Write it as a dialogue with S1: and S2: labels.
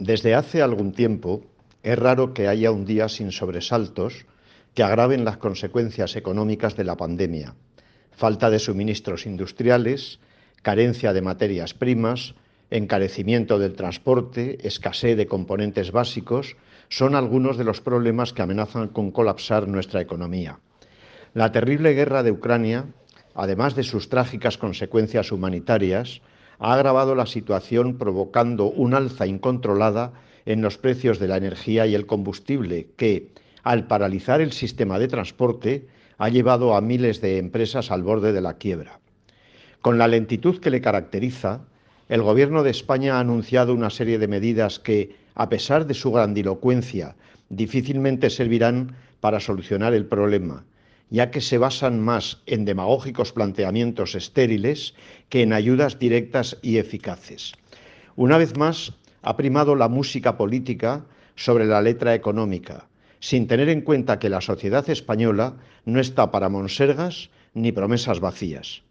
S1: Desde hace algún tiempo es raro que haya un día sin sobresaltos que agraven las consecuencias económicas de la pandemia. Falta de suministros industriales, carencia de materias primas, encarecimiento del transporte, escasez de componentes básicos son algunos de los problemas que amenazan con colapsar nuestra economía. La terrible guerra de Ucrania, además de sus trágicas consecuencias humanitarias, ha agravado la situación provocando un alza incontrolada en los precios de la energía y el combustible que, al paralizar el sistema de transporte, ha llevado a miles de empresas al borde de la quiebra. Con la lentitud que le caracteriza, el Gobierno de España ha anunciado una serie de medidas que, a pesar de su grandilocuencia, difícilmente servirán para solucionar el problema, ya que se basan más en demagógicos planteamientos estériles que en ayudas directas y eficaces. Una vez más, ha primado la música política sobre la letra económica, sin tener en cuenta que la sociedad española no está para monsergas ni promesas vacías.